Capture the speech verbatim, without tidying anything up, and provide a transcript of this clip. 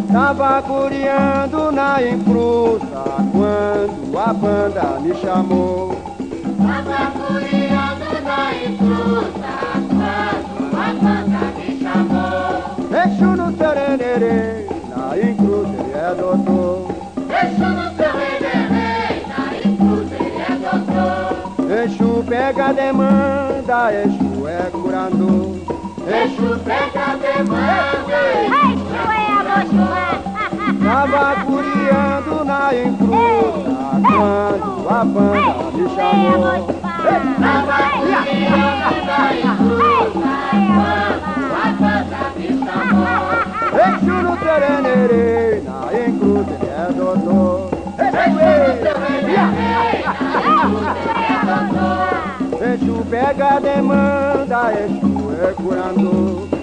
Tava curiando na encruta quando a banda me chamou. Tava curiando na encruta quando a banda me chamou. Exu no tererê, na encruta ele é doutor. Exu no tererê, na encruta ele é doutor. Exu pega a demanda, Exu é curador. Exu pega a demanda, Exu é abençoador. Tava curiando na encruta quando a banda me chamou. Tava curiando na encruta quando a banda me chamou. Exu no tererê, na encruta ele é doutor. Exu no tererê, na encruta ele é doutor. Exu pega a demanda, Exu é curador.